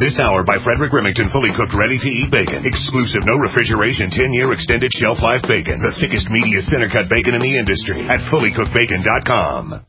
This hour by Frederick Remington, fully cooked, ready-to-eat bacon. Exclusive, no refrigeration, 10-year extended shelf life bacon. The thickest, meatiest center-cut bacon in the industry at fullycookedbacon.com.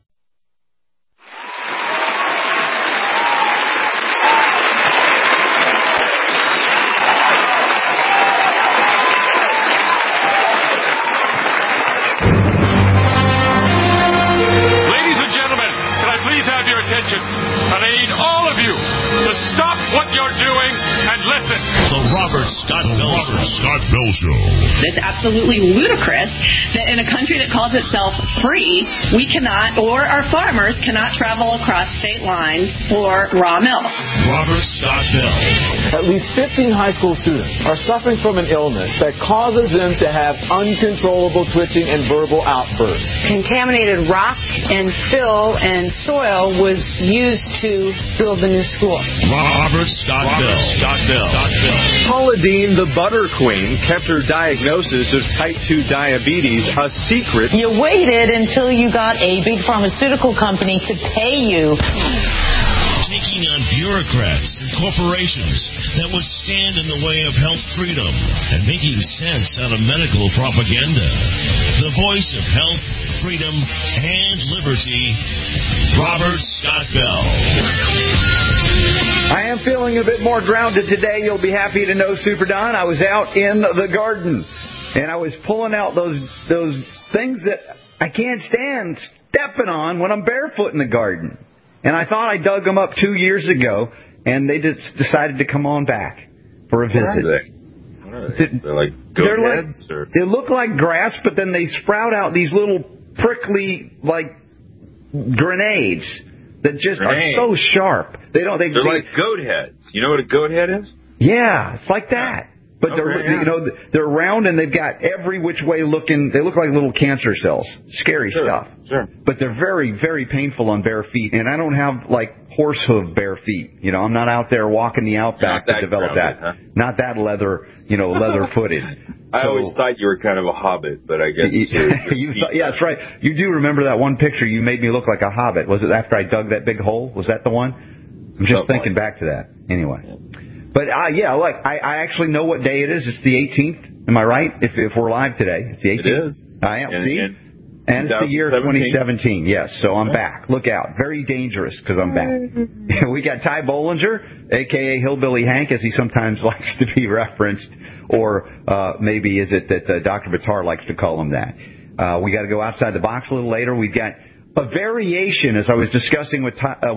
Ladies and gentlemen, can I please have your attention? And I need all of you to stop what you're doing and listen. The Robert Scott Bell Show. It's absolutely ludicrous that in a country that calls itself free, we cannot, or our farmers cannot travel across state lines for raw milk. Robert Scott Bell. At least 15 high school students are suffering from an illness that causes them to have uncontrollable twitching and verbal outbursts. Contaminated rock and fill and soil was used to build the new school. Robert Scott Bell. Paula Deen, the butter queen, kept her diagnosis of type 2 diabetes a secret. You waited until you got a big pharmaceutical company to pay you. Taking on bureaucrats and corporations that would stand in the way of health freedom and making sense out of medical propaganda. The voice of health, freedom, and liberty, Robert Scott Bell. I am feeling a bit more grounded today. You'll be happy to know, Super Don. I was out in the garden, and I was pulling out those things that I can't stand stepping on when I'm barefoot in the garden. And I thought I dug them up 2 years ago, and they just decided to come on back for a visit. What are they? They're like goat heads? Or? They look like grass, but then they sprout out these little prickly, like, grenades that just are so sharp. They're like goat heads. You know what a goat head is? Yeah, it's like that. But they're round and they've got every which way looking. They look like little cancer cells. Scary stuff. Sure. But they're very, very painful on bare feet. And I don't have like horse hoof bare feet. You know, I'm not out there walking the outback to develop that. Huh? Not that leather footed. I always thought you were kind of a hobbit, but I guess yeah, that's right. You do remember that one picture? You made me look like a hobbit. Was it after I dug that big hole? Was that the one? I'm just thinking back to that. Anyway. Yeah. But, I actually know what day it is. It's the 18th. Am I right? If we're live today. It's the 18th. It is. I am. See? And it's the year 2017. Yes, so I'm back. Look out. Very dangerous because I'm back. We got Ty Bollinger, a.k.a. Hillbilly Hank, as he sometimes likes to be referenced. Or maybe is it that Dr. Bitar likes to call him that. We got to go outside the box a little later. We've got a variation, as I was discussing with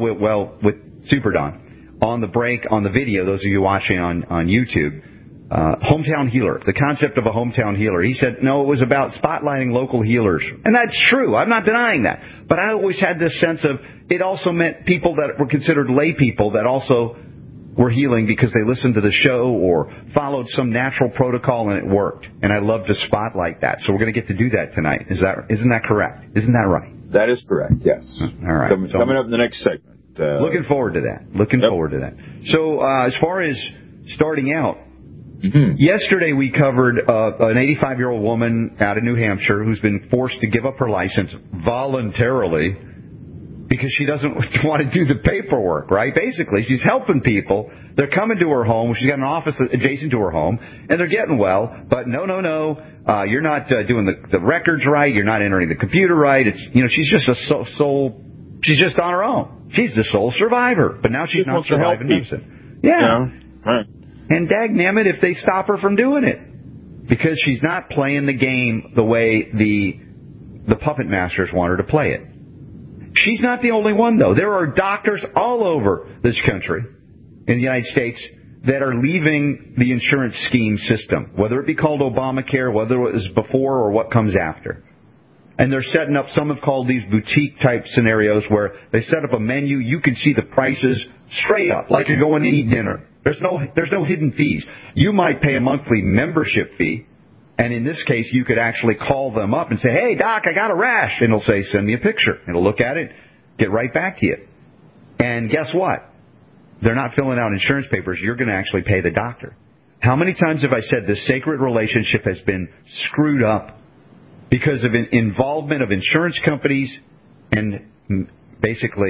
Super Don. On the break, on the video, those of you watching on YouTube, hometown healer, the concept of a hometown healer. He said, no, it was about spotlighting local healers. And that's true. I'm not denying that. But I always had this sense of it also meant people that were considered lay people that also were healing because they listened to the show or followed some natural protocol and it worked. And I love to spotlight that. So we're going to get to do that tonight. Isn't that correct? Isn't that right? That is correct, yes. All right. Coming up in the next segment. Looking forward to that. So as far as starting out, yesterday we covered an 85-year-old woman out of New Hampshire who's been forced to give up her license voluntarily because she doesn't want to do the paperwork, right? Basically, she's helping people. They're coming to her home. She's got an office adjacent to her home, and they're getting well. But no. You're not doing the records right. You're not entering the computer right. She's just a soul. She's just on her own. She's the sole survivor, but now she's not surviving innocent. Yeah. Right. And dagnammit if they stop her from doing it. Because she's not playing the game the way the puppet masters want her to play it. She's not the only one, though. There are doctors all over this country, in the United States, that are leaving the insurance scheme system, whether it be called Obamacare, whether it was before or what comes after. And they're setting up, some have called these boutique-type scenarios where they set up a menu. You can see the prices straight up, like you're going to eat dinner. There's no hidden fees. You might pay a monthly membership fee, and in this case, you could actually call them up and say, hey, Doc, I got a rash. And it'll say, send me a picture. It'll look at it, get right back to you. And guess what? They're not filling out insurance papers. You're going to actually pay the doctor. How many times have I said this sacred relationship has been screwed up because of involvement of insurance companies and basically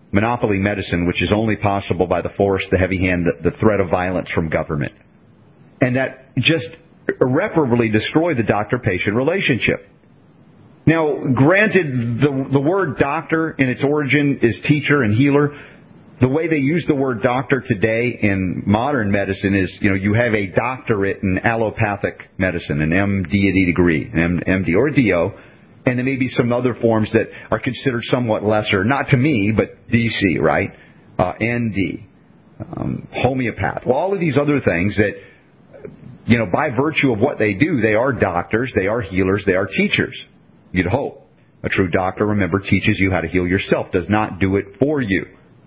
monopoly medicine, which is only possible by the force, the heavy hand, the threat of violence from government. And that just irreparably destroyed the doctor-patient relationship. Now, granted, the word doctor in its origin is teacher and healer. The way they use the word doctor today in modern medicine is, you have a doctorate in allopathic medicine, an MD degree, an MD or a DO, and there may be some other forms that are considered somewhat lesser, not to me, but DC, right? ND, homeopath. Well, all of these other things that, by virtue of what they do, they are doctors, they are healers, they are teachers. You'd hope. A true doctor, remember, teaches you how to heal yourself, does not do it for you.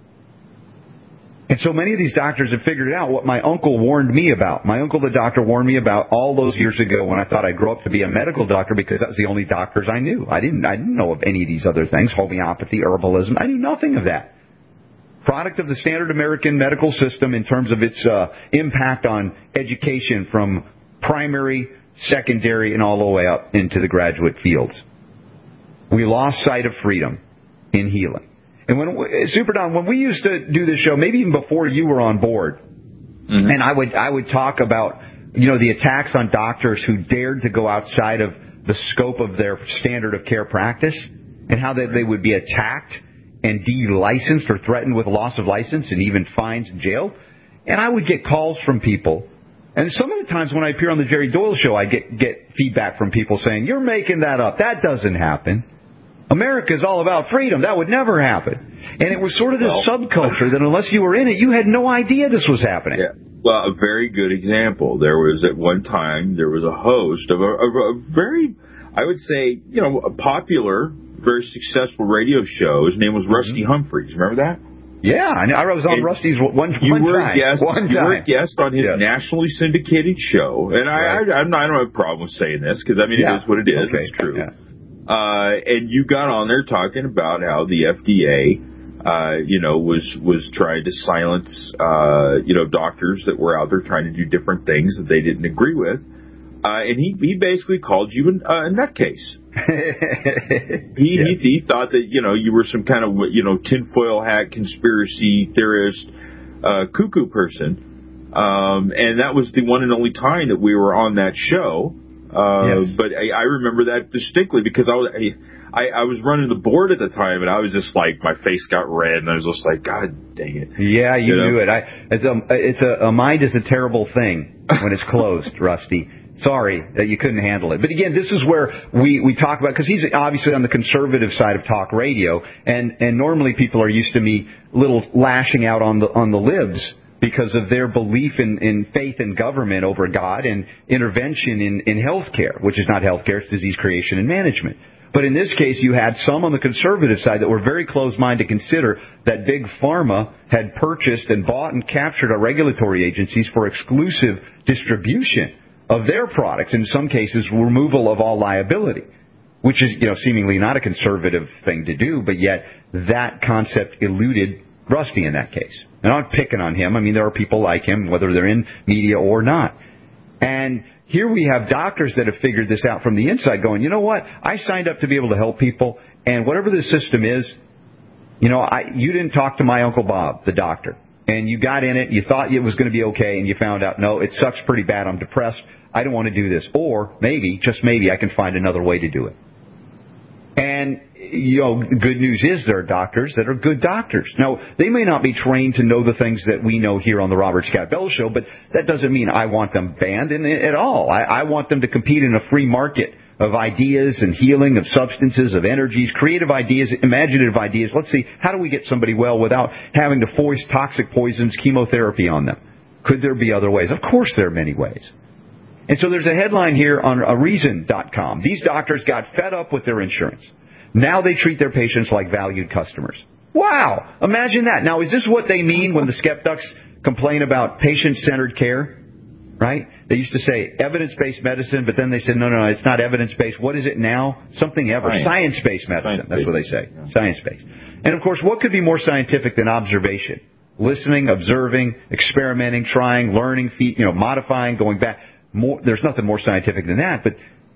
And so many of these doctors have figured out what my uncle warned me about. My uncle, the doctor, warned me about all those years ago when I thought I'd grow up to be a medical doctor because that was the only doctors I knew. I didn't know of any of these other things, homeopathy, herbalism. I knew nothing of that. Product of the standard American medical system in terms of its impact on education from primary, secondary, and all the way up into the graduate fields. We lost sight of freedom in healing. And Super Don, when we used to do this show, maybe even before you were on board, and I would talk about, the attacks on doctors who dared to go outside of the scope of their standard of care practice, and how they would be attacked and de-licensed or threatened with loss of license and even fines and jail. And I would get calls from people. And some of the times when I appear on the Jerry Doyle Show, I get feedback from people saying, "You're making that up. That doesn't happen. America's all about freedom. That would never happen." And it was sort of this subculture that unless you were in it, you had no idea this was happening. Yeah. Well, a very good example. There was at one time, there was a host of a very, I would say, a popular, very successful radio show. His name was Rusty Humphreys. Remember that? Yeah, I was on Rusty's one time. You were a guest on his nationally syndicated show. And I don't have a problem with saying this because, it is what it is. Okay. It's true. Yeah. And you got on there talking about how the FDA, was trying to silence, doctors that were out there trying to do different things that they didn't agree with. And he basically called you a nutcase. He thought that, you were some kind of, tinfoil hat conspiracy theorist, cuckoo person. And that was the one and only time that we were on that show. Yes. But I remember that distinctly because I was running the board at the time, and I was just like, my face got red, and I was just like, God dang it. Yeah, you do it. A mind is a terrible thing when it's closed, Rusty. Sorry that you couldn't handle it. But again, this is where we talk about, because he's obviously on the conservative side of talk radio, and normally people are used to me little lashing out on the libs because of their belief in faith in government over God and intervention in healthcare, which is not healthcare, it's disease creation and management. But in this case, you had some on the conservative side that were very closed-minded to consider that Big Pharma had purchased and bought and captured our regulatory agencies for exclusive distribution of their products, in some cases removal of all liability, which is seemingly not a conservative thing to do, but yet that concept eluded Rusty in that case. And I'm not picking on him. There are people like him, whether they're in media or not. And here we have doctors that have figured this out from the inside going, you know what? I signed up to be able to help people, and whatever the system is, you didn't talk to my Uncle Bob, the doctor, and you got in it, you thought it was going to be okay, and you found out, no, it sucks pretty bad, I'm depressed, I don't want to do this. Or maybe, just maybe, I can find another way to do it. And, good news is there are doctors that are good doctors. Now, they may not be trained to know the things that we know here on the Robert Scott Bell Show, but that doesn't mean I want them banned at all. I want them to compete in a free market of ideas and healing, of substances, of energies, creative ideas, imaginative ideas. Let's see, how do we get somebody well without having to foist toxic poisons, chemotherapy on them? Could there be other ways? Of course there are many ways. And so there's a headline here on Reason.com. These doctors got fed up with their insurance. Now they treat their patients like valued customers. Wow! Imagine that. Now, is this what they mean when the skeptics complain about patient-centered care? Right? They used to say evidence-based medicine, but then they said, no, it's not evidence-based. What is it now? Something ever. Science-based medicine. That's what they say. Yeah. Science-based. And, of course, what could be more scientific than observation? Listening, observing, experimenting, trying, learning, modifying, going back. There's nothing more scientific than that, but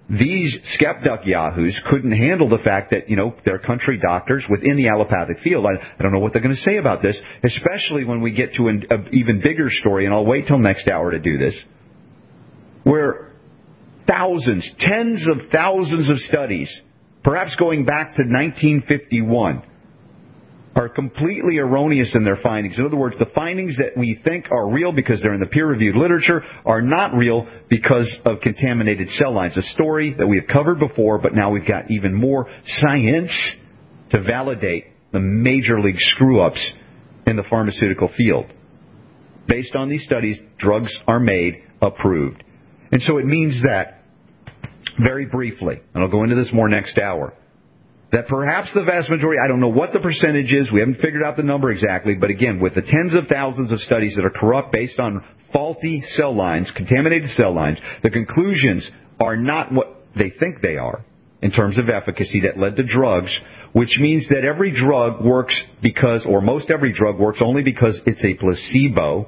these skepduck yahoos couldn't handle the fact that, they're country doctors within the allopathic field. I don't know what they're going to say about this, especially when we get to an even bigger story, and I'll wait till next hour to do this, where thousands, tens of thousands of studies, perhaps going back to 1951, are completely erroneous in their findings. In other words, the findings that we think are real because they're in the peer-reviewed literature are not real because of contaminated cell lines. A story that we have covered before, but now we've got even more science to validate the major league screw-ups in the pharmaceutical field. Based on these studies, drugs are made, approved. And so it means that, very briefly, and I'll go into this more next hour, that perhaps the vast majority, I don't know what the percentage is, we haven't figured out the number exactly, but again, with the tens of thousands of studies that are corrupt based on faulty cell lines, contaminated cell lines, the conclusions are not what they think they are in terms of efficacy that led to drugs, which means that every drug works most every drug works only because it's a placebo,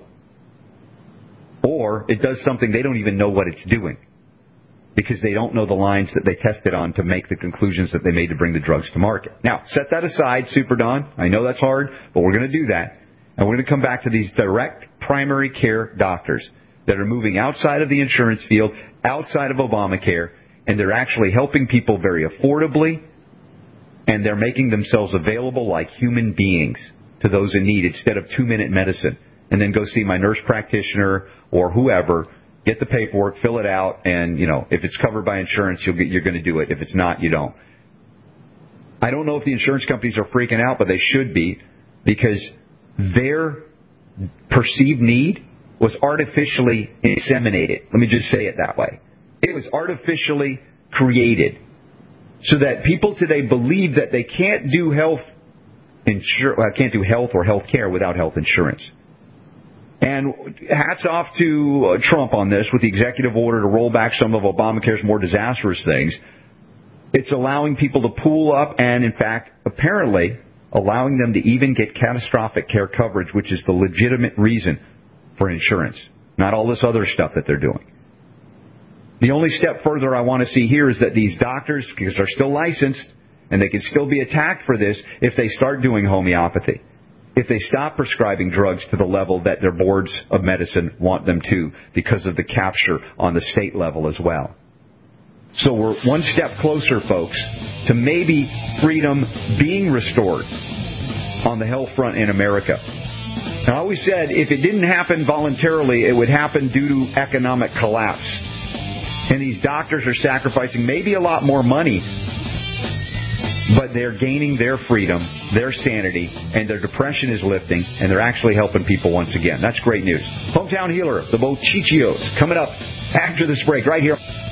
or it does something they don't even know what it's doing, because they don't know the lines that they tested on to make the conclusions that they made to bring the drugs to market. Now, set that aside, Super Don. I know that's hard, but we're going to do that. And we're going to come back to these direct primary care doctors that are moving outside of the insurance field, outside of Obamacare, and they're actually helping people very affordably, and they're making themselves available like human beings to those in need instead of 2-minute medicine. And then go see my nurse practitioner or whoever, get the paperwork, fill it out, and, if it's covered by insurance, you're going to do it. If it's not, you don't. I don't know if the insurance companies are freaking out, but they should be, because their perceived need was artificially inseminated. Let me just say it that way. It was artificially created so that people today believe that they can't do health or health care without health insurance. And hats off to Trump on this with the executive order to roll back some of Obamacare's more disastrous things. It's allowing people to pool up and, in fact, apparently allowing them to even get catastrophic care coverage, which is the legitimate reason for insurance, not all this other stuff that they're doing. The only step further I want to see here is that these doctors, because they're still licensed, and they can still be attacked for this if they start doing homeopathy. If they stop prescribing drugs to the level that their boards of medicine want them to because of the capture on the state level as well. So we're one step closer, folks, to maybe freedom being restored on the health front in America. Now, I always said if it didn't happen voluntarily, it would happen due to economic collapse. And these doctors are sacrificing maybe a lot more money, but they're gaining their freedom, their sanity, and their depression is lifting, and they're actually helping people once again. That's great news. Hometown Healer, the Bochichios, coming up after this break right here.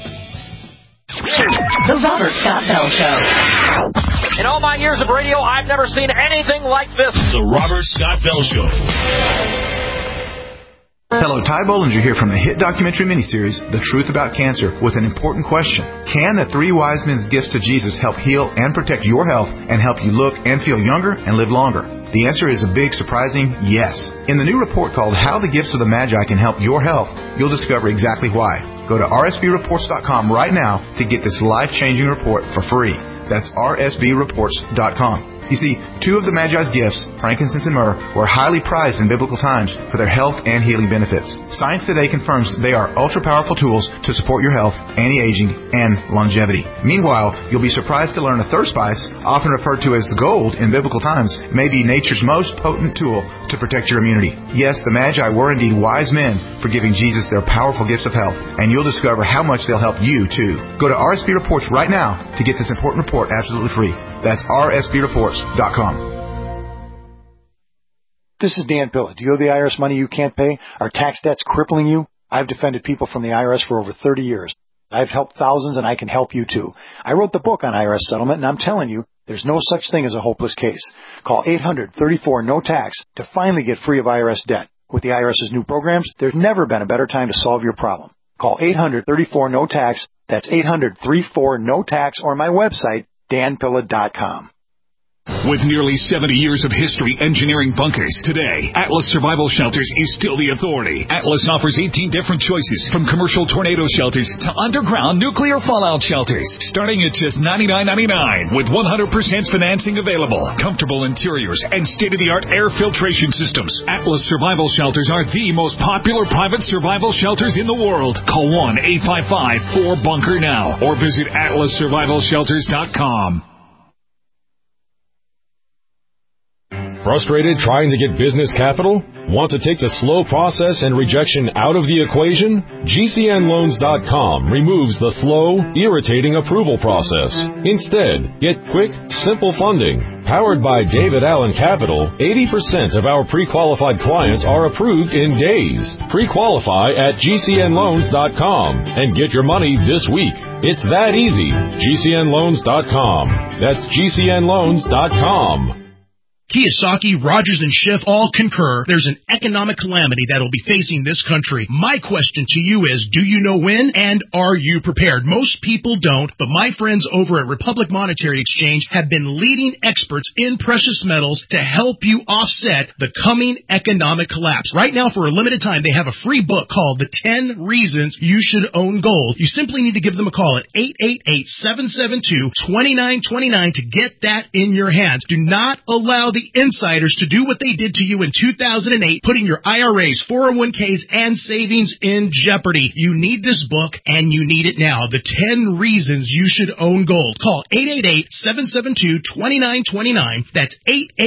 The Robert Scott Bell Show. In all my years of radio, I've never seen anything like this. The Robert Scott Bell Show. Hello, Ty Bollinger here from the hit documentary miniseries, The Truth About Cancer, with an important question. Can the 3 wise men's gifts to Jesus help heal and protect your health and help you look and feel younger and live longer? The answer is a big, surprising yes. In the new report called How the Gifts of the Magi Can Help Your Health, you'll discover exactly why. Go to rsbreports.com right now to get this life-changing report for free. That's rsbreports.com. You see, 2 of the Magi's gifts, frankincense and myrrh, were highly prized in biblical times for their health and healing benefits. Science today confirms they are ultra-powerful tools to support your health, anti-aging, and longevity. Meanwhile, you'll be surprised to learn a third spice, often referred to as gold in biblical times, may be nature's most potent tool to protect your immunity. Yes, the Magi were indeed wise men for giving Jesus their powerful gifts of health, and you'll discover how much they'll help you, too. Go to RSB Reports right now to get this important report absolutely free. That's rsbreports.com. This is Dan Pilla. Do you owe the IRS money you can't pay? Are tax debts crippling you? I've defended people from the IRS for over 30 years. I've helped thousands, and I can help you, too. I wrote the book on IRS settlement, and I'm telling you, there's no such thing as a hopeless case. Call 800-34-NO-TAX to finally get free of IRS debt. With the IRS's new programs, there's never been a better time to solve your problem. Call 800-34-NO-TAX. That's 800-34-NO-TAX, or my website, danpilla.com. With nearly 70 years of history engineering bunkers, today, Atlas Survival Shelters is still the authority. Atlas offers 18 different choices, from commercial tornado shelters to underground nuclear fallout shelters, starting at just $99.99 with 100% financing available, comfortable interiors, and state-of-the-art air filtration systems. Atlas Survival Shelters are the most popular private survival shelters in the world. Call 1-855-4BUNKER now or visit atlassurvivalshelters.com. Frustrated trying to get business capital? Want to take the slow process and rejection out of the equation? GCNLoans.com removes the slow, irritating approval process. Instead, get quick, simple funding. Powered by David Allen Capital, 80% of our pre-qualified clients are approved in days. Pre-qualify at GCNLoans.com and get your money this week. It's that easy. GCNLoans.com. That's GCNLoans.com. Kiyosaki, Rogers, and Schiff all concur there's an economic calamity that will be facing this country. My question to you is, do you know when, and are you prepared? Most people don't, but my friends over at Republic Monetary Exchange have been leading experts in precious metals to help you offset the coming economic collapse. Right now, for a limited time, they have a free book called The 10 Reasons You Should Own Gold. You simply need to give them a call at 888-772-2929 to get that in your hands. Do not allow the insiders to do what they did to you in 2008, putting your IRAs, 401ks, and savings in jeopardy. You need this book, and you need it now. The 10 Reasons You Should Own Gold. Call 888-772-2929. That's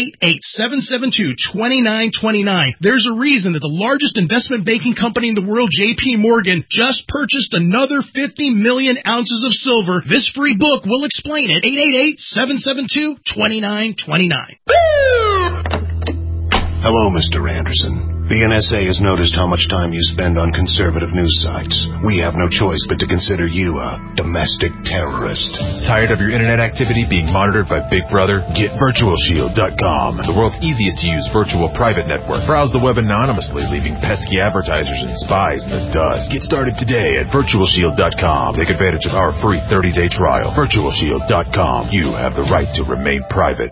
888-772-2929. There's a reason that the largest investment banking company in the world, J.P. Morgan, just purchased another 50 million ounces of silver. This free book will explain it. 888-772-2929. Hello, Mr. Anderson. The NSA has noticed how much time you spend on conservative news sites. We have no choice but to consider you a domestic terrorist. Tired of your internet activity being monitored by Big Brother? Get VirtualShield.com, the world's easiest to use virtual private network. Browse the web anonymously, leaving pesky advertisers and spies in the dust. Get started today at VirtualShield.com. Take advantage of our free 30-day trial. VirtualShield.com. You have the right to remain private.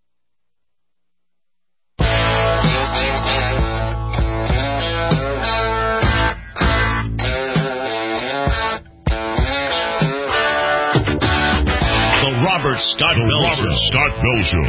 Robert Scott Bell Show.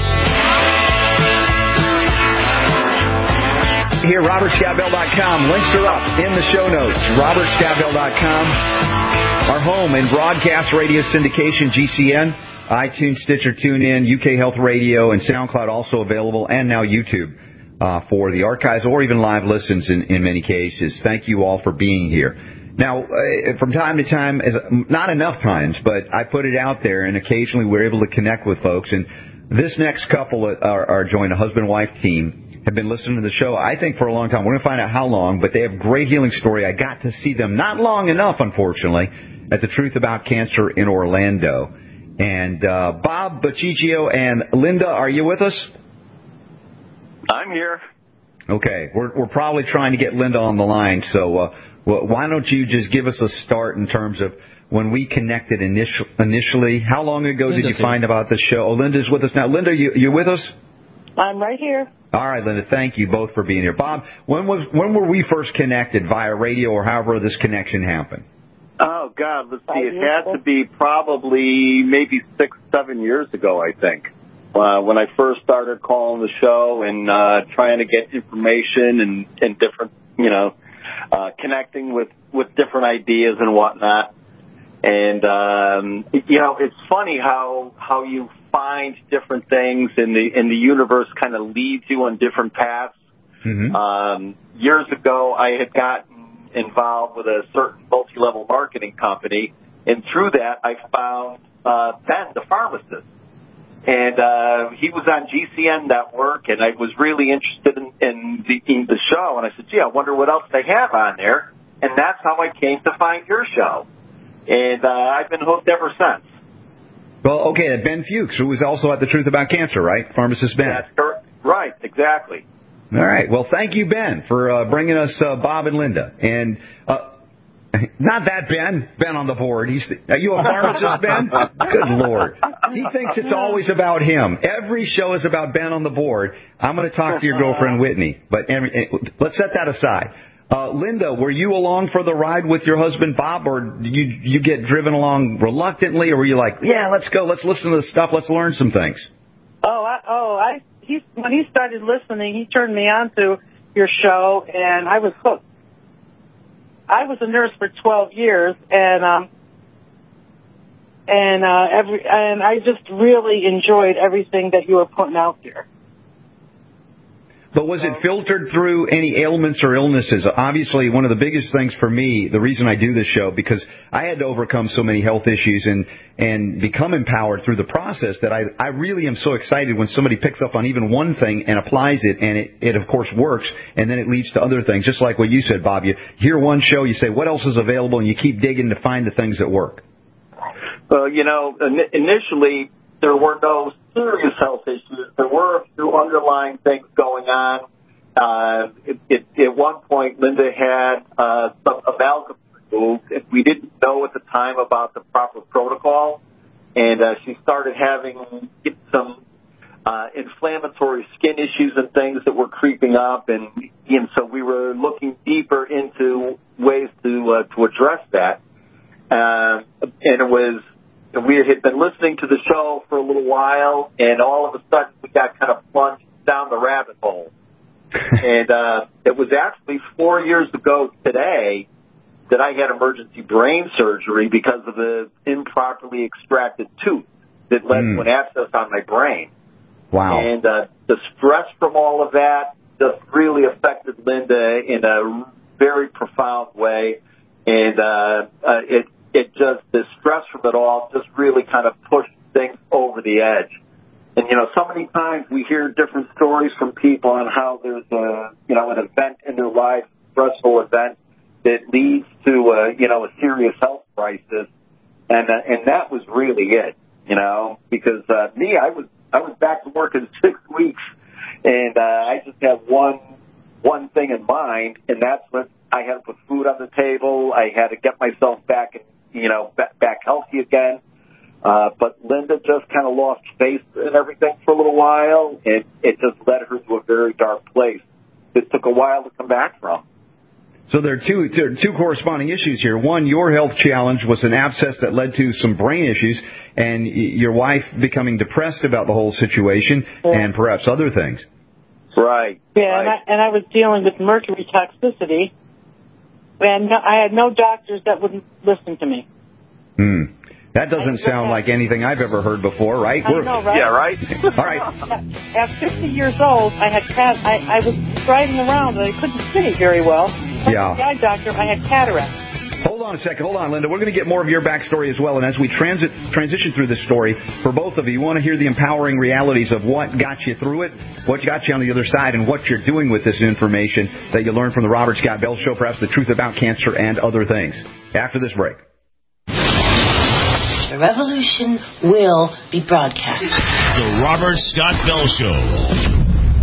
Here, RobertScottBell.com. Links are up in the show notes. RobertScottBell.com. Our home in broadcast radio syndication, GCN, iTunes, Stitcher, TuneIn, UK Health Radio, and SoundCloud also available, and now YouTube for the archives or even live listens in many cases. Thank you all for being here. Now, from time to time, not enough times, but I put it out there, and occasionally we're able to connect with folks. And this next couple are joined, a husband-wife team, have been listening to the show, I think, for a long time. We're going to find out how long, but they have a great healing story. I got to see them not long enough, unfortunately, at The Truth About Cancer in Orlando. And Bob Baciccio and Linda, are you with us? I'm here. Okay. We're probably trying to get Linda on the line, so why don't you just give us a start in terms of when we connected initially? How long ago did you find about the show? Oh, Linda's with us now. Linda, you with us? I'm right here. All right, Linda, thank you both for being here. Bob, when were we first connected, via radio or however this connection happened? Oh, God, let's see. It had to be probably maybe 6-7 years ago, I think, when I first started calling the show and trying to get information and different, connecting with different ideas and whatnot. And, it's funny how you find different things in the universe kind of leads you on different paths. Mm-hmm. Years ago, I had gotten involved with a certain multi-level marketing company, and through that, I found Ben, the pharmacist. And he was on GCN Network, and I was really interested in the show. And I said, gee, I wonder what else they have on there. And that's how I came to find your show. And I've been hooked ever since. Well, okay, Ben Fuchs, who was also at The Truth About Cancer, right? Pharmacist Ben. That's correct. Right, exactly. All right. Well, thank you, Ben, for bringing us Bob and Linda. And Not that Ben. Ben on the board. Are you a pharmacist, Ben? Good Lord. He thinks it's always about him. Every show is about Ben on the board. I'm going to talk to your girlfriend, Whitney. But let's set that aside. Linda, were you along for the ride with your husband, Bob, or did you get driven along reluctantly, or were you like, yeah, let's go, let's listen to the stuff, let's learn some things? When he started listening, he turned me on to your show, and I was hooked. I was a nurse for 12 years, and I just really enjoyed everything that you were putting out there. But was it filtered through any ailments or illnesses? Obviously, one of the biggest things for me, the reason I do this show, because I had to overcome so many health issues and become empowered through the process that I really am so excited when somebody picks up on even one thing and applies it, and it of course works, and then it leads to other things. Just like what you said, Bob. You hear one show, you say, what else is available, and you keep digging to find the things that work. Well, initially, there were no serious health issues. There were a few underlying things going on. At one point, Linda had some amalgam removed, and we didn't know at the time about the proper protocol. And she started having some inflammatory skin issues and things that were creeping up, and so we were looking deeper into ways to address that. And it was. We had been listening to the show for a little while, and all of a sudden we got kind of plunged down the rabbit hole. And it was actually 4 years ago today that I had emergency brain surgery because of the improperly extracted tooth that led to an abscess on my brain. Wow. And the stress from all of that just really affected Linda in a very profound way. And the stress from it all just really kind of pushed things over the edge. And, so many times we hear different stories from people on how there's an event in their life, a stressful event that leads to a serious health crisis. And that was really it, because me, I was back to work in 6 weeks, and I just had one thing in mind, and that's when I had to put food on the table. I had to get myself back back healthy again. But Linda just kind of lost faith in everything for a little while, and it just led her to a very dark place. It took a while to come back from. So there are two corresponding issues here. One, your health challenge was an abscess that led to some brain issues, and your wife becoming depressed about the whole situation, and perhaps other things. Right. Yeah, right. And I was dealing with mercury toxicity, and I had no doctors that wouldn't listen to me. That doesn't sound like anything I've ever heard before, right? I know, right? Yeah, right? All right. At 50 years old, I was driving around and I couldn't see very well. Yeah. The eye doctor, I had cataract. Hold on a second. Hold on, Linda. We're going to get more of your backstory as well. And as we transition through this story, for both of you, you want to hear the empowering realities of what got you through it, what got you on the other side, and what you're doing with this information that you learned from the Robert Scott Bell Show, perhaps the truth about cancer and other things. After this break. The revolution will be broadcast. The Robert Scott Bell Show.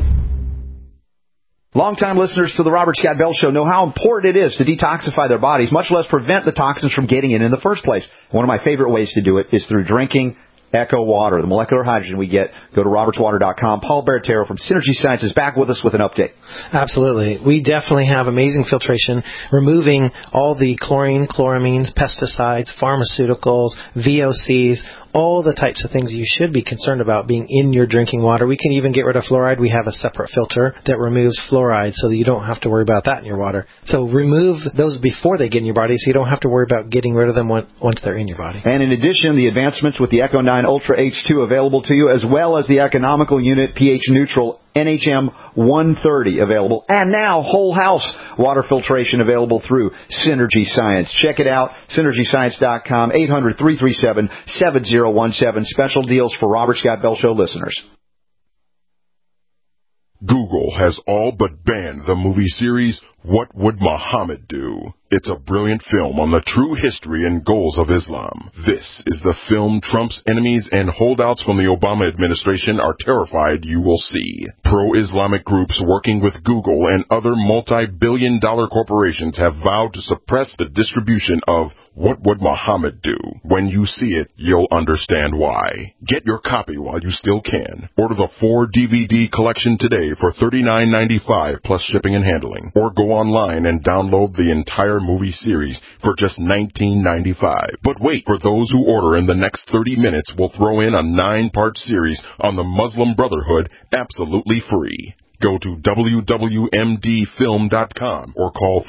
Longtime listeners to the Robert Scott Bell Show know how important it is to detoxify their bodies, much less prevent the toxins from getting in the first place. One of my favorite ways to do it is through drinking Echo Water, the molecular hydrogen we get. Go to robertswater.com. Paul Bertero from Synergy Science is back with us with an update. Absolutely. We definitely have amazing filtration, removing all the chlorine, chloramines, pesticides, pharmaceuticals, VOCs, all the types of things you should be concerned about being in your drinking water. We can even get rid of fluoride. We have a separate filter that removes fluoride so that you don't have to worry about that in your water. So remove those before they get in your body so you don't have to worry about getting rid of them once they're in your body. And in addition, the advancements with the Echo 9 Ultra H2 available to you, as well as the economical unit pH neutral NHM 130 available, and now whole house water filtration available through Synergy Science. Check it out, synergyscience.com, 800-337-7017. Special deals for Robert Scott Bell Show listeners. Google has all but banned the movie series What Would Muhammad Do? It's a brilliant film on the true history and goals of Islam. This is the film Trump's enemies and holdouts from the Obama administration are terrified you will see. Pro-Islamic groups working with Google and other multi-billion-dollar corporations have vowed to suppress the distribution of What Would Muhammad Do? When you see it, you'll understand why. Get your copy while you still can. Order the 4-DVD collection today for $39.95 plus shipping and handling. Or go online and download the entire movie series for just $19.95. But wait, for those who order in the next 30 minutes, we'll throw in a 9-part series on the Muslim Brotherhood absolutely free. Go to wwmdfilm.com or call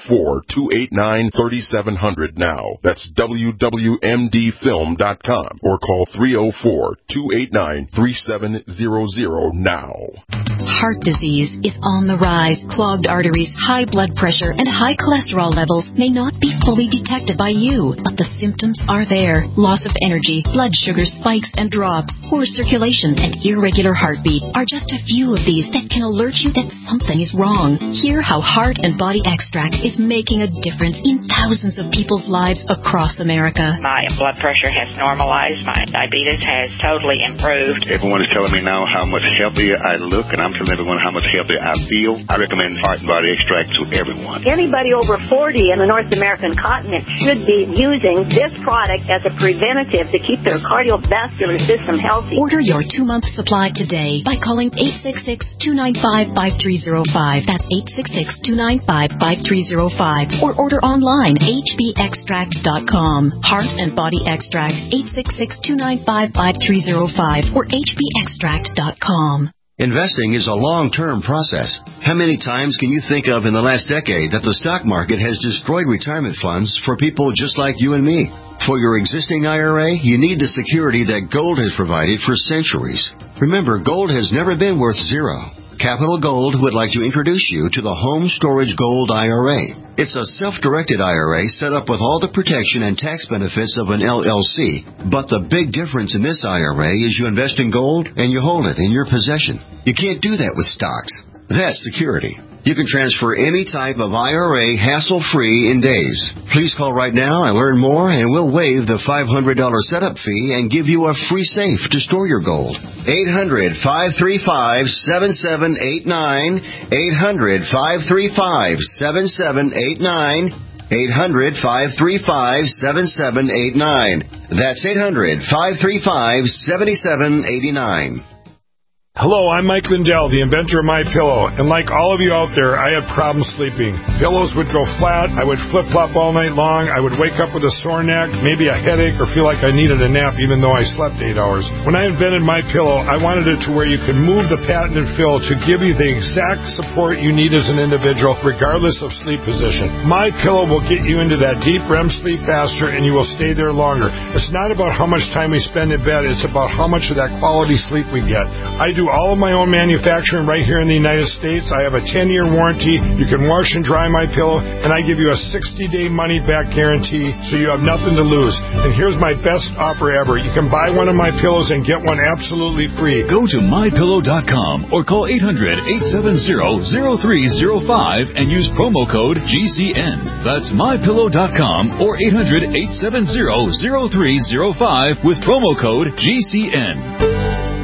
304-289-3700 now. That's wwmdfilm.com or call 304-289-3700 now. Heart disease is on the rise. Clogged arteries, high blood pressure, and high cholesterol levels may not be fully detected by you, but the symptoms are there. Loss of energy, blood sugar spikes and drops, poor circulation, and irregular heartbeat are just a few of these that can alert you that something is wrong. Hear how Heart and Body Extract is making a difference in thousands of people's lives across America. My blood pressure has normalized. My diabetes has totally improved. Everyone is telling me now how much healthier I look, and I'm telling everyone how much healthier I feel. I recommend Heart and Body Extract to everyone. Anybody over 40 in the North American continent should be using this product as a preventative to keep their cardiovascular system healthy. Order your 2-month supply today by calling 866-295-5305. That's 866-295-5305. Or order online, hbextract.com. Heart and Body Extract, 866-295-5305 or hbextract.com. Investing is a long-term process. How many times can you think of in the last decade that the stock market has destroyed retirement funds for people just like you and me? For your existing IRA, you need the security that gold has provided for centuries. Remember, gold has never been worth zero. Capital Gold would like to introduce you to the Home Storage Gold IRA. It's a self-directed IRA set up with all the protection and tax benefits of an LLC. But the big difference in this IRA is you invest in gold and you hold it in your possession. You can't do that with stocks. That's security. You can transfer any type of IRA hassle-free in days. Please call right now and learn more, and we'll waive the $500 setup fee and give you a free safe to store your gold. 800-535-7789. 800-535-7789. 800-535-7789. That's 800-535-7789. Hello, I'm Mike Lindell, the inventor of MyPillow, and like all of you out there, I had problems sleeping. Pillows would go flat, I would flip-flop all night long, I would wake up with a sore neck, maybe a headache, or feel like I needed a nap even though I slept 8 hours. When I invented MyPillow, I wanted it to where you could move the patented fill to give you the exact support you need as an individual, regardless of sleep position. MyPillow will get you into that deep REM sleep faster, and you will stay there longer. It's not about how much time we spend in bed, it's about how much of that quality sleep we get. I do all of my own manufacturing right here in the United States. I have a 10-year warranty. You can wash and dry my pillow, and I give you a 60-day money-back guarantee, so you have nothing to lose. And here's my best offer ever. You can buy one of my pillows and get one absolutely free. Go to MyPillow.com or call 800-870-0305 and use promo code GCN. That's MyPillow.com or 800-870-0305 with promo code GCN.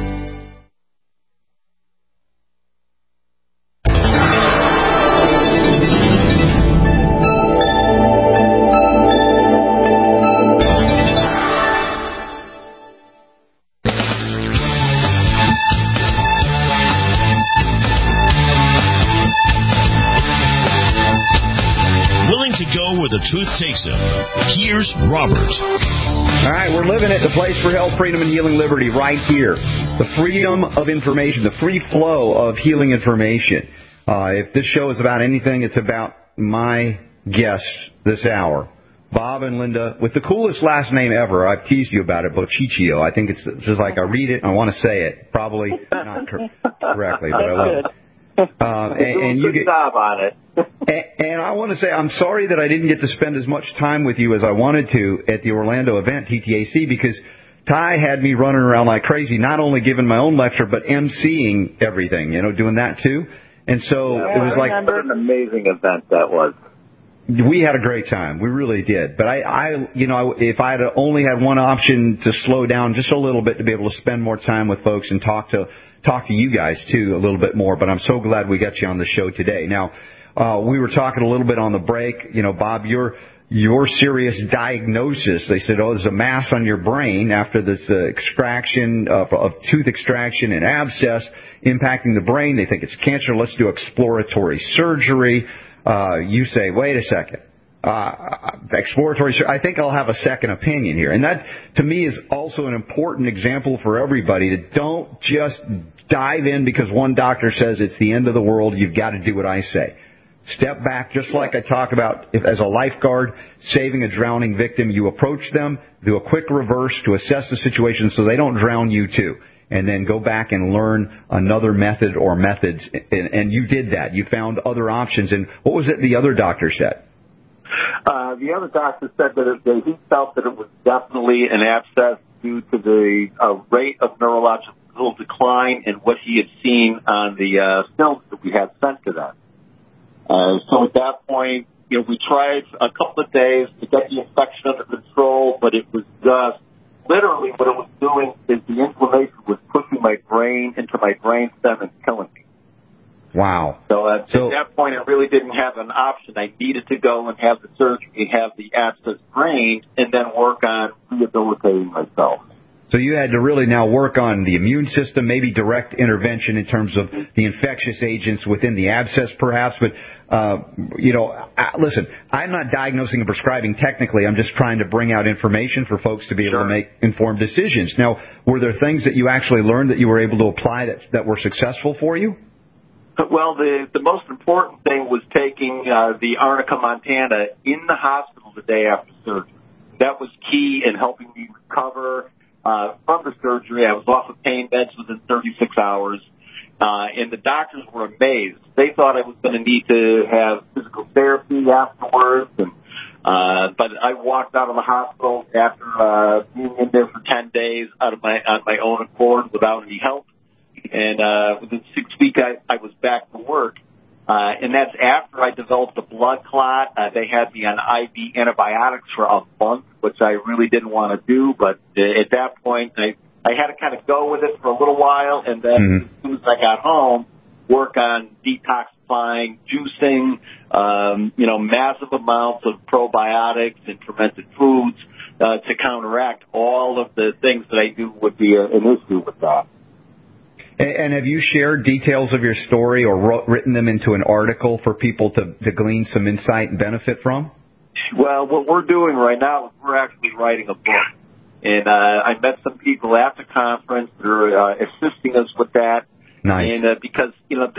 The truth takes him. Here's Robert. All right, we're living at the place for health, freedom, and healing liberty right here. The freedom of information, the free flow of healing information. If this show is about anything, it's about my guests this hour. Bob and Linda, with the coolest last name ever. I've teased you about it, Bociccio. I think it's just like I read it, I want to say it. Probably not correctly, but I love it. And you get job on it. and I want to say I'm sorry that I didn't get to spend as much time with you as I wanted to at the Orlando event, TTAC, because Ty had me running around like crazy, not only giving my own lecture, but emceeing everything, doing that too. And so it was like what an amazing event that was. We had a great time. We really did. But if I had only had one option to slow down just a little bit to be able to spend more time with folks and talk to you guys too a little bit more. But I'm so glad we got you on the show today. Now, we were talking a little bit on the break. Bob, your serious diagnosis. They said, there's a mass on your brain after this extraction of tooth extraction and abscess impacting the brain. They think it's cancer. Let's do exploratory surgery. You say, wait a second. Exploratory surgery. I think I'll have a second opinion here. And that, to me, is also an important example for everybody to don't just dive in because one doctor says it's the end of the world. You've got to do what I say. Step back, just like I talk about as a lifeguard, saving a drowning victim. You approach them, do a quick reverse to assess the situation so they don't drown you too. And then go back and learn another method or methods. And you did that. You found other options. And what was it the other doctor said? The other doctor said that he felt that it was definitely an abscess due to the rate of neurological decline and what he had seen on the films that we had sent to them. So at that point, we tried a couple of days to get the infection under control, but it was just literally what it was doing is the inflammation was pushing my brain into my brainstem and killing me. Wow. So at that point, I really didn't have an option. I needed to go and have the surgery, have the abscess drained, and then work on rehabilitating myself. So you had to really now work on the immune system, maybe direct intervention in terms of the infectious agents within the abscess, perhaps. But, listen, I'm not diagnosing and prescribing technically. I'm just trying to bring out information for folks to be able to make informed decisions. Now, were there things that you actually learned that you were able to apply that were successful for you? Well, the most important thing was taking the Arnica Montana in the hospital the day after surgery. That was key in helping me recover from the surgery. I was off of pain meds within 36 hours, and the doctors were amazed. They thought I was going to need to have physical therapy afterwards, but I walked out of the hospital after being in there for 10 days on my own accord without any help. And within 6 weeks, I was back to work. And that's after I developed a blood clot. They had me on IV antibiotics for a month, which I really didn't want to do. But at that point, I had to kind of go with it for a little while. And then as soon as I got home, work on detoxifying, juicing, massive amounts of probiotics and fermented foods to counteract all of the things that I knew would be an issue with that. And have you shared details of your story or written them into an article for people to glean some insight and benefit from? Well, what we're doing right now is we're actually writing a book. And I met some people at the conference that are assisting us with that. Nice. And because,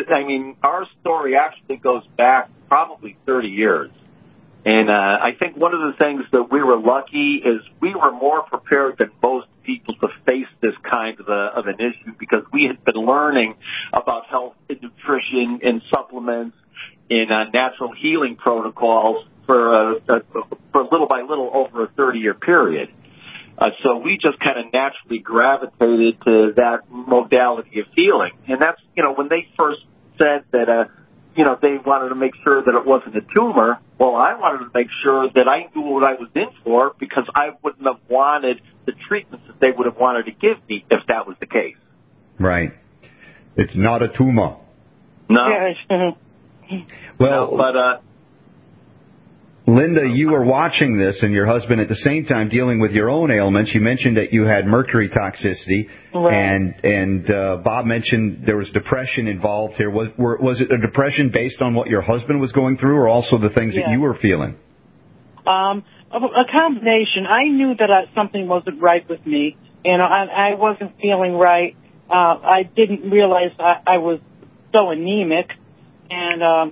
our story actually goes back probably 30 years. And I think one of the things that we were lucky is we were more prepared than most people to face this kind of an issue because we had been learning about health and nutrition and supplements and natural healing protocols for little by little over a 30-year period. So we just kind of naturally gravitated to that modality of healing. And that's, when they first said that, they wanted to make sure that it wasn't a tumor. Well, I wanted to make sure that I knew what I was in for because I wouldn't have wanted the treatments that they would have wanted to give me if that was the case. Right. It's not a tumor. No. Well, but Linda, you were watching this and your husband at the same time dealing with your own ailments. You mentioned that you had mercury toxicity, right. and Bob mentioned there was depression involved here. Was it a depression based on what your husband was going through or also the things that you were feeling? A combination. I knew that something wasn't right with me, and I wasn't feeling right. I didn't realize I was so anemic, and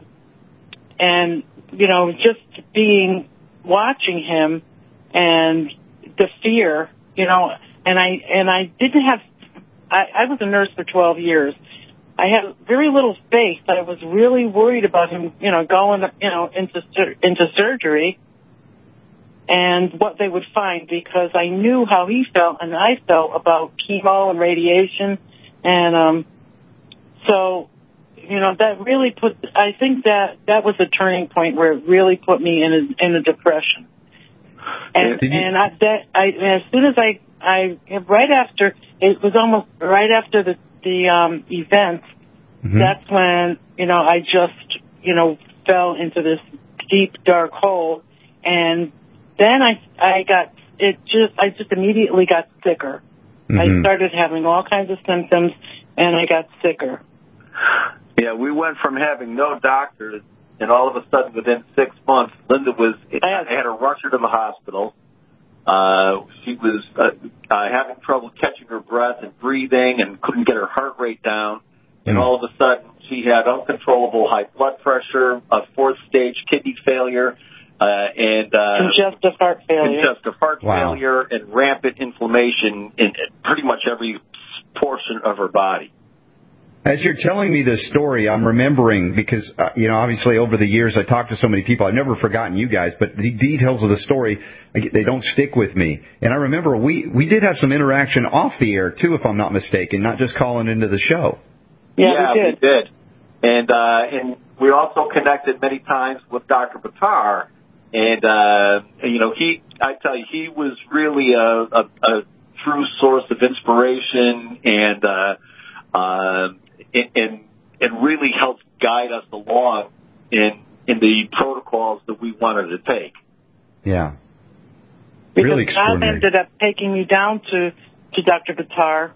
just watching him and the fear, and I didn't have, I was a nurse for 12 years. I had very little faith. I was really worried about him, going, into surgery and what they would find because I knew how he felt and I felt about chemo and radiation. And, so that really I think that was a turning point where it really put me in a depression. And as soon as right after, it was almost right after the event, that's when, I just, fell into this deep, dark hole. And then I just immediately got sicker. I started having all kinds of symptoms, and I got sicker. Yeah, we went from having no doctors, and all of a sudden, within 6 months, Linda I had to rush her to the hospital. She was having trouble catching her breath and breathing and couldn't get her heart rate down. And all of a sudden, she had uncontrollable high blood pressure, a 4th-stage kidney failure, and congestive heart failure, and rampant inflammation in pretty much every portion of her body. As you're telling me this story, I'm remembering, because, obviously over the years I talked to so many people, I've never forgotten you guys, but the details of the story, they don't stick with me. And I remember we did have some interaction off the air, too, if I'm not mistaken, not just calling into the show. Yeah, we did. And we also connected many times with Dr. Buttar. And, I tell you, he was really a true source of inspiration and really helped guide us along in the protocols that we wanted to take. Yeah. Because really God ended up taking me down to Dr. Buttar.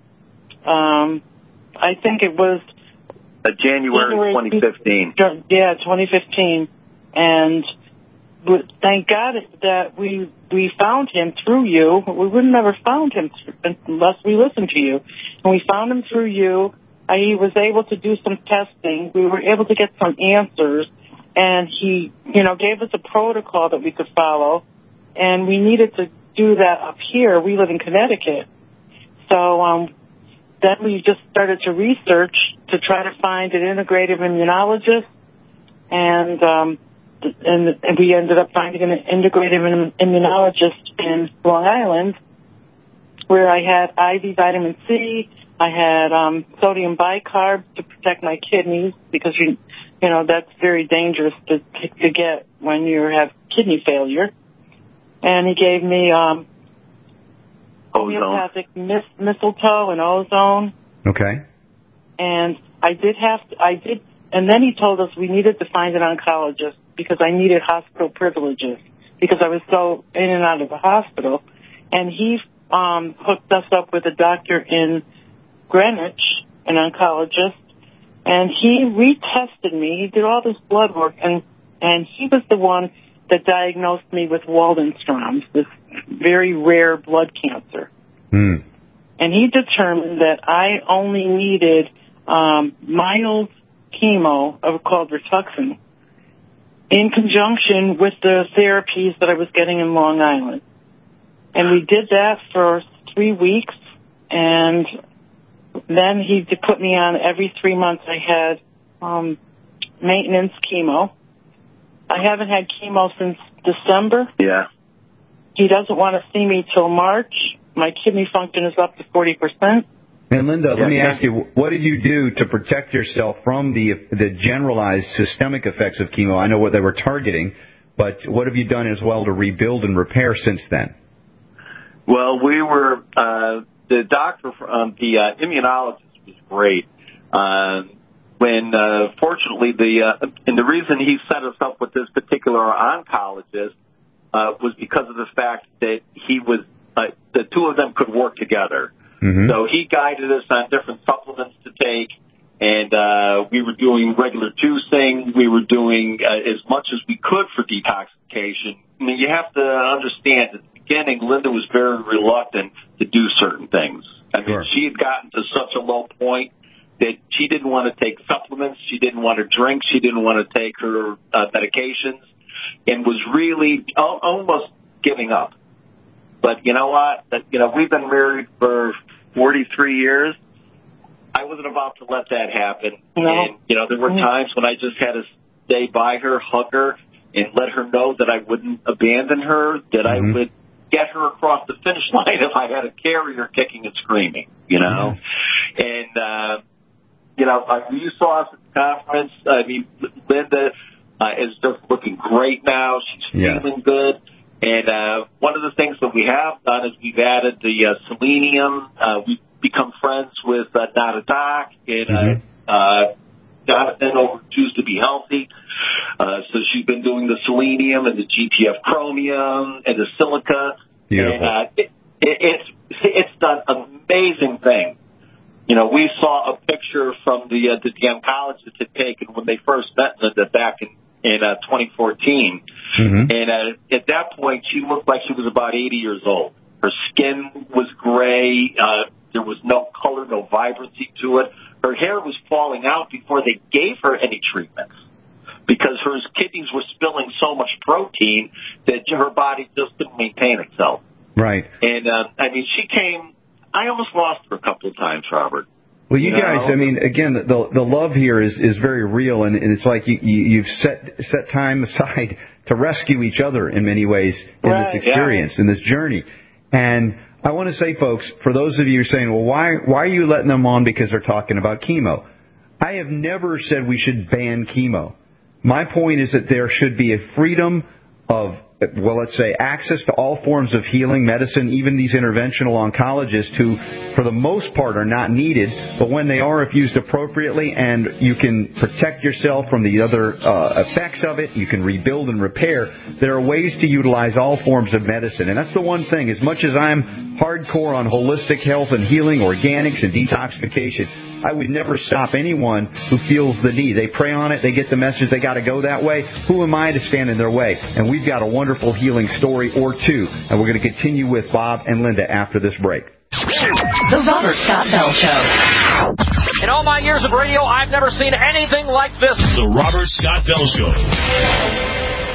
I think it was January 2015. Yeah, 2015. And thank God that we found him through you. We would have never found him unless we listened to you. And we found him through you. He was able to do some testing. We were able to get some answers. And he, gave us a protocol that we could follow. And we needed to do that up here. We live in Connecticut. So then we just started to research to try to find an integrative immunologist. And we ended up finding an integrative immunologist in Long Island, where I had IV vitamin C, I had sodium bicarb to protect my kidneys, because that's very dangerous to get when you have kidney failure. And he gave me homeopathic mistletoe and ozone. Okay. And and then he told us we needed to find an oncologist, because I needed hospital privileges, because I was so in and out of the hospital. And he hooked us up with a doctor in Greenwich, an oncologist, and he retested me. He did all this blood work, and he was the one that diagnosed me with Waldenstrom's, this very rare blood cancer. And he determined that I only needed mild chemo called Rituxan, in conjunction with the therapies that I was getting in Long Island. And we did that for 3 weeks, and then he put me on every 3 months. I had maintenance chemo. I haven't had chemo since December. Yeah. He doesn't want to see me till March. My kidney function is up to 40%. And Linda, let me ask you, what did you do to protect yourself from the generalized systemic effects of chemo? I know what they were targeting, but what have you done as well to rebuild and repair since then? Well, we were the doctor, the immunologist was great. Fortunately, and the reason he set us up with this particular oncologist was because of the fact that he was the two of them could work together. So he guided us on different supplements to take, and we were doing regular juicing. We were doing as much as we could for detoxification. I mean, you have to understand, at the beginning, Linda was very reluctant to do certain things. I mean, she had gotten to such a low point that she didn't want to take supplements. She didn't want to drink. She didn't want to take her medications, and was really almost giving up. But you know what? We've been married for 43 years. I wasn't about to let that happen. No. And, there were times when I just had to stay by her, hug her, and let her know that I wouldn't abandon her, that I would get her across the finish line if I had a carrier kicking and screaming, And, you saw us conference. I mean, Linda is just looking great now. She's feeling good. And one of the things that we have done is we've added the selenium. We've become friends with Nada Doc and Jonathan over Choose to Be Healthy. So she's been doing the selenium and the GTF chromium and the silica. Beautiful. And it's done amazing things. You know, we saw a picture from the oncologists had taken when they first met Linda back in 2014. And at that point, she looked like she was about 80 years old. Her skin was gray. There was no color, no vibrancy to it. Her hair was falling out before they gave her any treatments because her kidneys were spilling so much protein that her body just couldn't maintain itself. Right. And, I mean, she came, I almost lost her a couple of times, Robert. Well, you guys, I mean, again, the love here is very real, and it's like you've set time aside to rescue each other in many ways in this experience, in this journey. And I want to say, folks, for those of you saying, well, why are you letting them on because they're talking about chemo? I have never said we should ban chemo. My point is that there should be a freedom of, well, let's say, access to all forms of healing, medicine, even these interventional oncologists who, for the most part, are not needed. But when they are, if used appropriately, and you can protect yourself from the other effects of it, you can rebuild and repair, there are ways to utilize all forms of medicine. And that's the one thing. As much as I'm hardcore on holistic health and healing, organics and detoxification, I would never stop anyone who feels the need. They pray on it. They get the message they got to go that way. Who am I to stand in their way? And we've got a wonderful healing story or two. And we're going to continue with Bob and Linda after this break. The Robert Scott Bell Show. In all my years of radio, I've never seen anything like this. The Robert Scott Bell Show.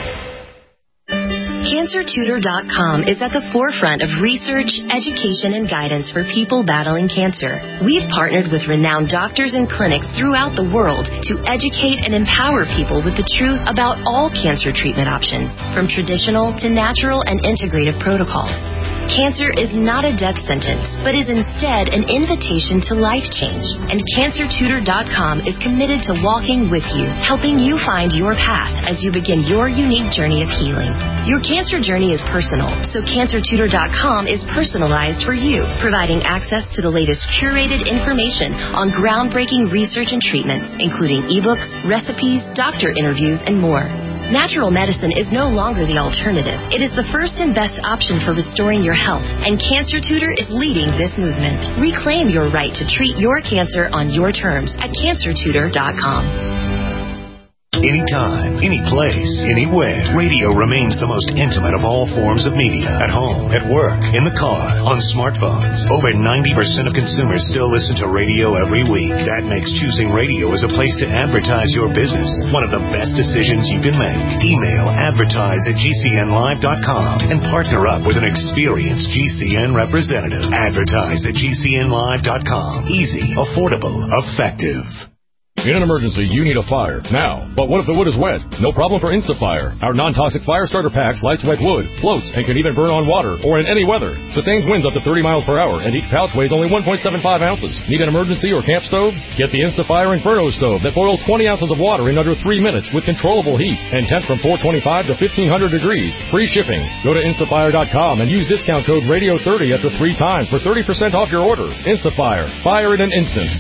CancerTutor.com is at the forefront of research, education, and guidance for people battling cancer. We've partnered with renowned doctors and clinics throughout the world to educate and empower people with the truth about all cancer treatment options, from traditional to natural and integrative protocols. Cancer is not a death sentence, but is instead an invitation to life change. And CancerTutor.com is committed to walking with you, helping you find your path as you begin your unique journey of healing. Your cancer journey is personal, so CancerTutor.com is personalized for you, providing access to the latest curated information on groundbreaking research and treatments, including ebooks, recipes, doctor interviews, and more. Natural medicine is no longer the alternative. It is the first and best option for restoring your health, and Cancer Tutor is leading this movement. Reclaim your right to treat your cancer on your terms at CancerTutor.com. Anytime, any place, anywhere. Radio remains the most intimate of all forms of media. At home, at work, in the car, on smartphones. Over 90% of consumers still listen to radio every week. That makes choosing radio as a place to advertise your business one of the best decisions you can make. Email advertise@gcnlive.com and partner up with an experienced GCN representative. Advertise@gcnlive.com. Easy, affordable, effective. In an emergency, you need a fire now. But what if the wood is wet? No problem for InstaFire. Our non-toxic fire starter packs lights wet wood, floats, and can even burn on water or in any weather. Sustains winds up to 30 miles per hour, and each pouch weighs only 1.75 ounces. Need an emergency or camp stove? Get the InstaFire Inferno stove that boils 20 ounces of water in under 3 minutes with controllable heat and temps from 425 to 1500 degrees. Free shipping. Go to InstaFire.com and use discount code RADIO30 after 3 times for 30% off your order. InstaFire. Fire in an instant.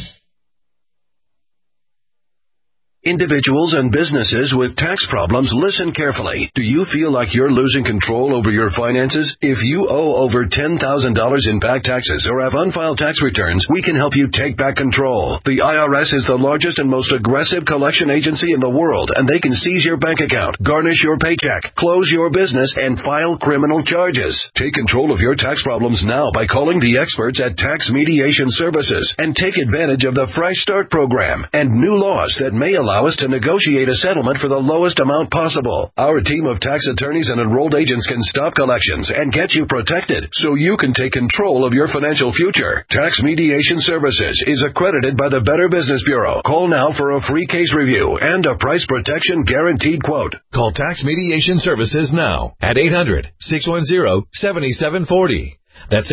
Individuals and businesses with tax problems, listen carefully. Do you feel like you're losing control over your finances? If you owe over $10,000 in back taxes or have unfiled tax returns, we can help you take back control. The IRS is the largest and most aggressive collection agency in the world, and they can seize your bank account, garnish your paycheck, close your business, and file criminal charges. Take control of your tax problems now by calling the experts at Tax Mediation Services and take advantage of the Fresh Start program and new laws that may allow us to negotiate a settlement for the lowest amount possible. Our team of tax attorneys and enrolled agents can stop collections and get you protected so you can take control of your financial future. Tax Mediation Services is accredited by the Better Business Bureau. Call now for a free case review and a price protection guaranteed quote. Call Tax Mediation Services now at 800-610-7740. That's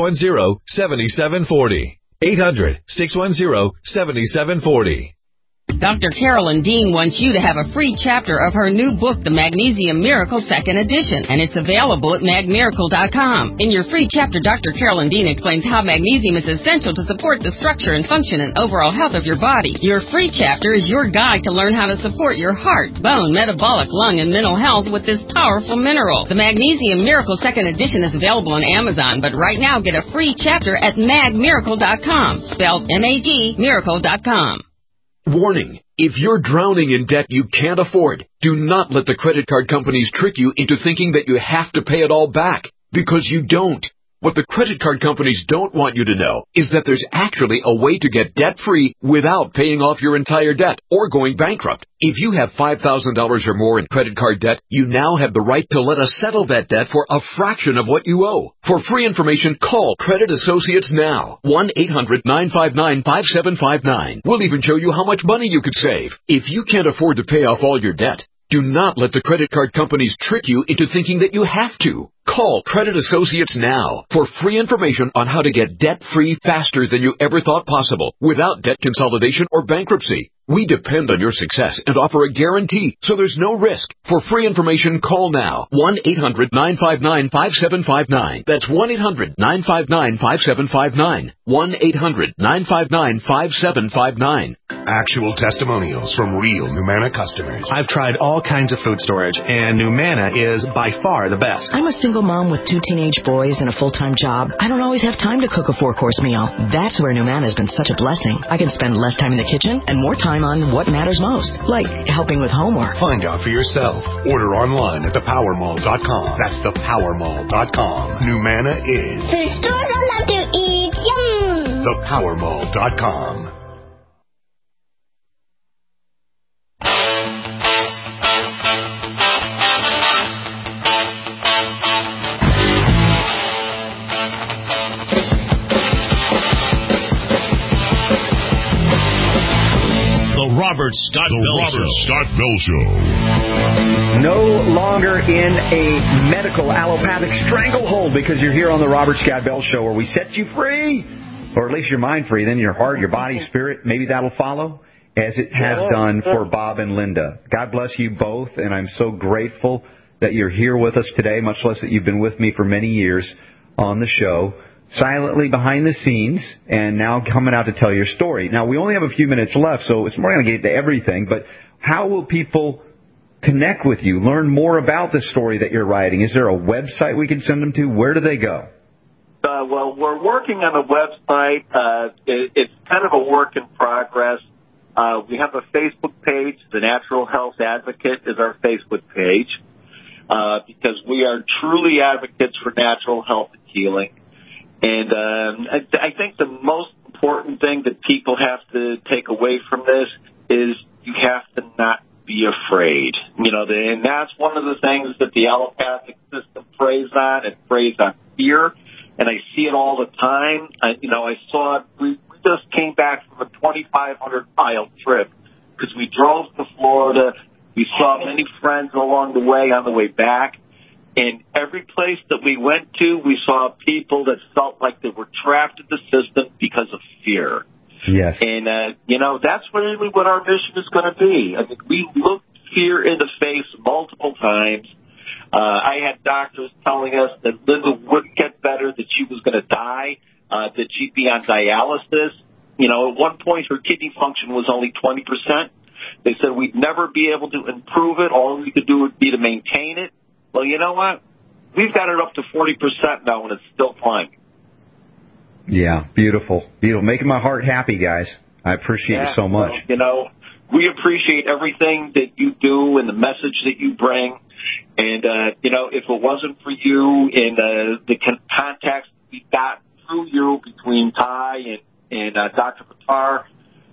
800-610-7740. 800-610-7740. Dr. Carolyn Dean wants you to have a free chapter of her new book, The Magnesium Miracle 2nd Edition, and it's available at magmiracle.com. In your free chapter, Dr. Carolyn Dean explains how magnesium is essential to support the structure and function and overall health of your body. Your free chapter is your guide to learn how to support your heart, bone, metabolic, lung, and mental health with this powerful mineral. The Magnesium Miracle 2nd Edition is available on Amazon, but right now get a free chapter at magmiracle.com, spelled M-A-G, miracle.com. Warning. If you're drowning in debt you can't afford, do not let the credit card companies trick you into thinking that you have to pay it all back, because you don't. What the credit card companies don't want you to know is that there's actually a way to get debt-free without paying off your entire debt or going bankrupt. If you have $5,000 or more in credit card debt, you now have the right to let us settle that debt for a fraction of what you owe. For free information, call Credit Associates now. 1-800-959-5759. We'll even show you how much money you could save. If you can't afford to pay off all your debt, do not let the credit card companies trick you into thinking that you have to. Call Credit Associates now for free information on how to get debt-free faster than you ever thought possible without debt consolidation or bankruptcy. We depend on your success and offer a guarantee, so there's no risk. For free information, call now. 1-800-959-5759. That's 1-800-959-5759. 1-800-959-5759. Actual testimonials from real Numana customers. I've tried all kinds of food storage, and Numana is by far the best. I'm a single mom with 2 teenage boys and a full-time job. I don't always have time to cook a 4-course meal. That's where Numana has been such a blessing. I can spend less time in the kitchen and more time on what matters most, like helping with homework. Find out for yourself. Order online at thepowermall.com. That's thepowermall.com. Numana is the stores I love to eat. Yum! Thepowermall.com. Robert Scott Bell Show. No longer in a medical allopathic stranglehold because you're here on the Robert Scott Bell Show, where we set you free, or at least your mind free. Then your heart, your body, spirit, maybe that'll follow, as it has done for Bob and Linda. God bless you both, and I'm so grateful that you're here with us today, much less that you've been with me for many years on the show, silently behind the scenes, and now coming out to tell your story. Now, we only have a few minutes left, so we're going to get to everything, but how will people connect with you, learn more about the story that you're writing? Is there a website we can send them to? Where do they go? Well, we're working on a website. It's kind of a work in progress. We have a Facebook page. The Natural Health Advocate is our Facebook page, because we are truly advocates for natural health and healing. And I think the most important thing that people have to take away from this is you have to not be afraid. And that's one of the things that the allopathic system preys on. It preys on fear, and I see it all the time. I saw it. We just came back from a 2,500-mile trip because we drove to Florida. We saw many friends along the way on the way back. And every place that we went to, we saw people that felt like they were trapped in the system because of fear. Yes. And, that's really what our mission is going to be. I mean, we looked fear in the face multiple times. I had doctors telling us that Linda wouldn't get better, that she was going to die, that she'd be on dialysis. At one point her kidney function was only 20%. They said we'd never be able to improve it. All we could do would be to maintain it. Well, you know what? We've got it up to 40% now, and it's still climbing. Yeah, beautiful. Making my heart happy, guys. I appreciate you so much. Well, we appreciate everything that you do and the message that you bring. And, if it wasn't for you and the contacts we got through you between Ty and Dr. Patar,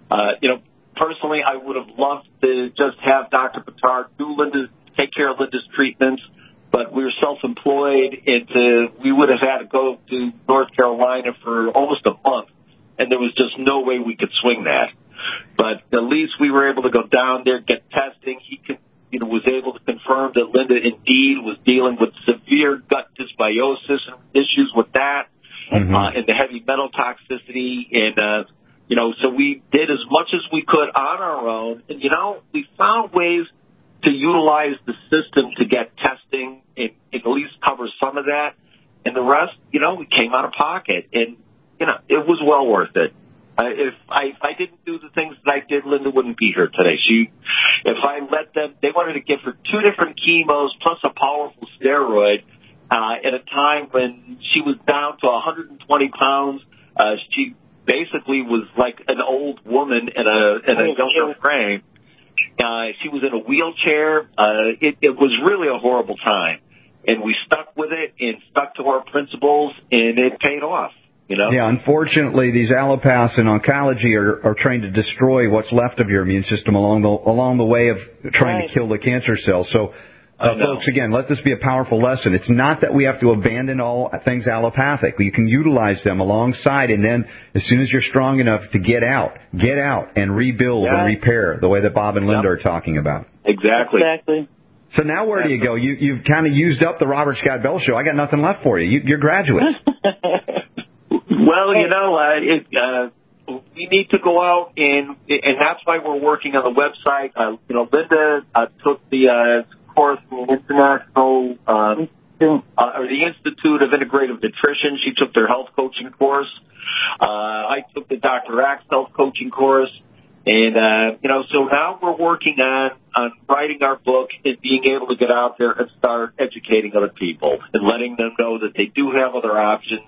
personally, I would have loved to just have Dr. Patar take care of Linda's treatments. But we were self-employed, and we would have had to go to North Carolina for almost a month, and there was just no way we could swing that. But at least we were able to go down there, get testing. He was able to confirm that Linda indeed was dealing with severe gut dysbiosis and issues with that, and the heavy metal toxicity. And So we did as much as we could on our own. And, we found ways to utilize the system to get testing and at least cover some of that. And the rest, we came out of pocket. And, it was well worth it. If I didn't do the things that I did, Linda wouldn't be here today. If I let them, they wanted to give her 2 different chemos plus a powerful steroid at a time when she was down to 120 pounds. She basically was like an old woman in a younger frame. She was in a wheelchair. It was really a horrible time. And we stuck with it and stuck to our principles, and it paid off. Yeah, unfortunately, these allopaths in oncology are trying to destroy what's left of your immune system along the way of trying to kill the cancer cells. So, folks, again, let this be a powerful lesson. It's not that we have to abandon all things allopathic. You can utilize them alongside, and then as soon as you're strong enough to get out and rebuild and repair the way that Bob and Linda are talking about. Exactly. So now where do you go? You've kind of used up the Robert Scott Bell Show. I got nothing left for you. You're graduates. Well, we need to go out, and that's why we're working on the website. Linda took the course from the International, or the Institute of Integrative Nutrition. She took their health coaching course. I took the Dr. Axe health coaching course. And, so now we're working on writing our book and being able to get out there and start educating other people and letting them know that they do have other options.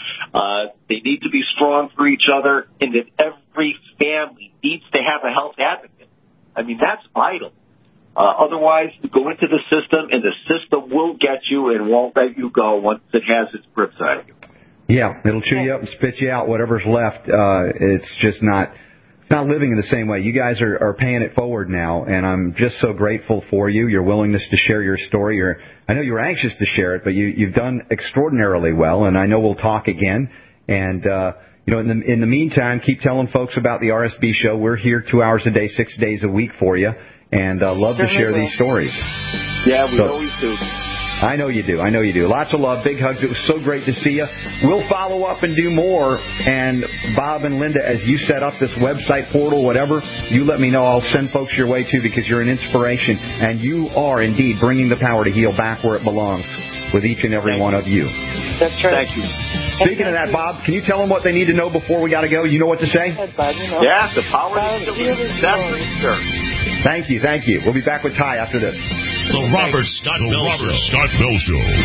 They need to be strong for each other, and that every family needs to have a health advocate. I mean, that's vital. Otherwise, you go into the system, and the system will get you and won't let you go once it has its grips on you. Yeah, it'll chew you up and spit you out, whatever's left. It's just not... It's not living in the same way. You guys are paying it forward now, and I'm just so grateful for you, your willingness to share your story. I know you were anxious to share it, but you've done extraordinarily well, and I know we'll talk again. And, in the meantime, keep telling folks about the RSB show. We're here 2 hours a day, 6 days a week for you, and love to share these stories. Yeah, we always do. I know you do. Lots of love, big hugs. It was so great to see you. We'll follow up and do more. And Bob and Linda, as you set up this website portal, whatever, you let me know. I'll send folks your way, too, because you're an inspiration. And you are, indeed, bringing the power to heal back where it belongs with each and every one of you. That's right. Thank you. Speaking of that, Bob, can you tell them what they need to know before we got to go? You know what to say? Yeah, the power to heal. That's for sure. Thank you. We'll be back with Ty after this. The Robert Scott Bell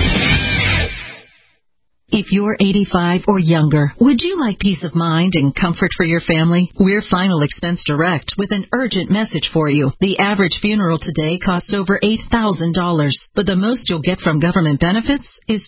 Show. If you're 85 or younger, would you like peace of mind and comfort for your family? We're Final Expense Direct with an urgent message for you. The average funeral today costs over $8,000, but the most you'll get from government benefits is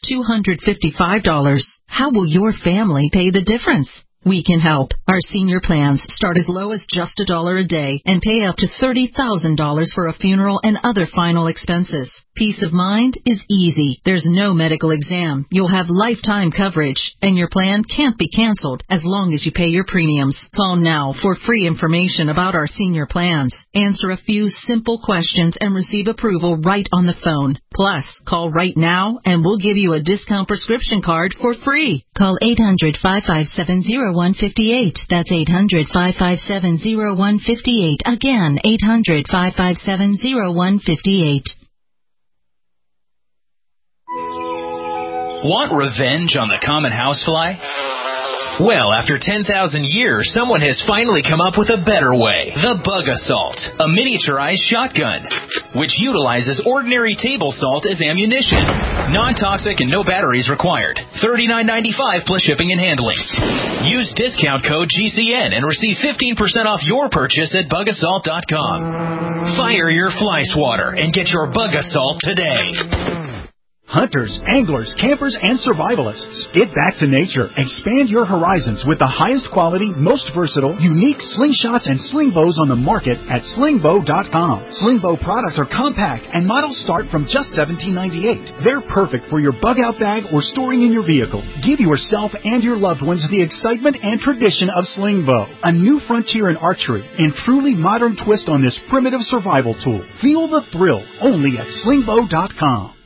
$255. How will your family pay the difference? We can help. Our senior plans start as low as just $1 a day and pay up to $30,000 for a funeral and other final expenses. Peace of mind is easy. There's no medical exam. You'll have lifetime coverage, and your plan can't be canceled as long as you pay your premiums. Call now for free information about our senior plans. Answer a few simple questions and receive approval right on the phone. Plus, call right now and we'll give you a discount prescription card for free. Call 800-557-0158. That's 800-557-0158. Again, 800-557-0158. Want revenge on the common housefly? Well, after 10,000 years, someone has finally come up with a better way. The Bug Assault, a miniaturized shotgun, which utilizes ordinary table salt as ammunition. Non-toxic and no batteries required. $39.95 plus shipping and handling. Use discount code GCN and receive 15% off your purchase at bugassault.com. Fire your fly swatter and get your Bug Assault today. Hunters, anglers, campers, and survivalists. Get back to nature. Expand your horizons with the highest quality, most versatile, unique slingshots and sling bows on the market at slingbow.com. Slingbow products are compact and models start from just $17.98. They're perfect for your bug-out bag or storing in your vehicle. Give yourself and your loved ones the excitement and tradition of Slingbow, a new frontier in archery and truly modern twist on this primitive survival tool. Feel the thrill only at slingbow.com.